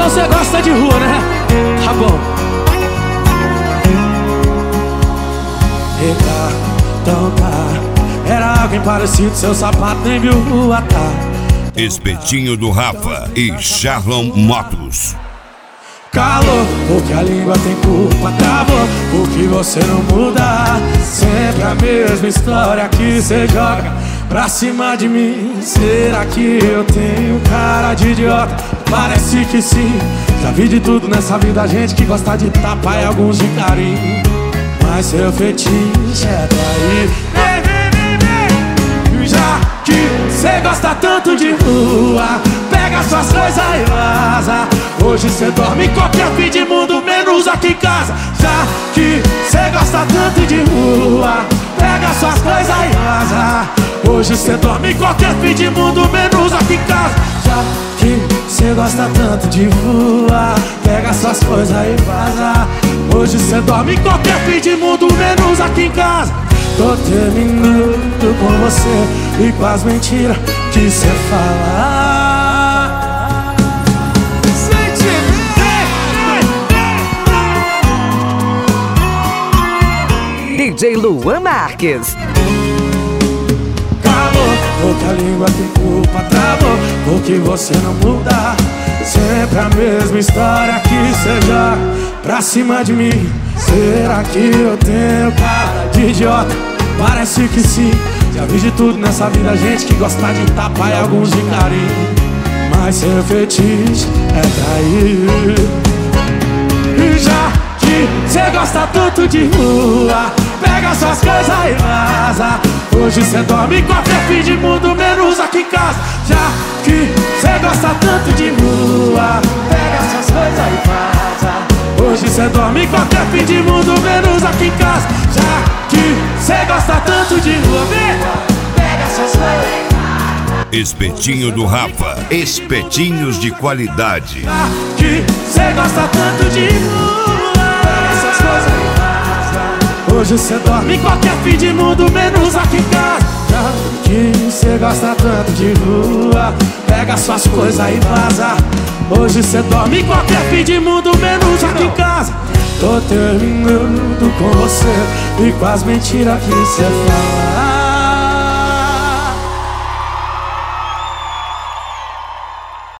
Então você gosta de rua, né? Tá bom. Eita, então tá. Era alguém parecido, seu sapato nem viu rua, tá. Espetinho do Rafa e Charlon Motos. Calor, porque a língua tem culpa, travou, porque você não muda. Sempre a mesma história que cê joga pra cima de mim. Será que eu tenho cara de idiota? Parece que sim. Já vi de tudo nessa vida, gente que gosta de tapa e alguns de carinho. Mas seu fetiche é trair. Já que cê gosta tanto de rua, pega suas coisas e vaza. Hoje cê dorme em qualquer fim de mundo, menos aqui em casa. Já que cê gosta tanto de rua, pega suas coisas e vaza. Hoje cê dorme em qualquer fim de mundo, menos aqui em casa. Já que cê gosta tanto de rua, pega suas coisas e vaza. Hoje cê dorme em qualquer fim de mundo, menos aqui em casa. Tô terminando com você e com as mentiras que cê fala. DJ Luan Marques. Calor, porque a língua tem culpa, travou, porque você não muda. Sempre a mesma história que cê joga pra cima de mim. Será que eu tenho cara de idiota? Parece que sim. Já vi de tudo nessa vida, gente que gosta de tapa e alguns de carinho. Mas seu fetiche é trair. E já que cê gosta tanto de rua, pega suas coisas e vaza. Hoje cê dorme em qualquer fim de mundo, menos aqui em casa. Já que cê gosta tanto de rua, pega suas coisas e vaza. Hoje cê dorme em qualquer fim de mundo, menos aqui em casa. Já que cê gosta tanto de rua, pega suas coisas e vaza. Espetinho do Rafa, espetinhos de qualidade. Já que cê gosta tanto de rua, pega suas coisas e vaza. Hoje cê dorme em qualquer fim de mundo, menos aqui em casa. Já que cê gosta tanto de rua, pega suas coisas e vaza. Hoje cê dorme em qualquer fim de mundo, menos aqui em casa. Tô terminando com você e com as mentiras que cê fala.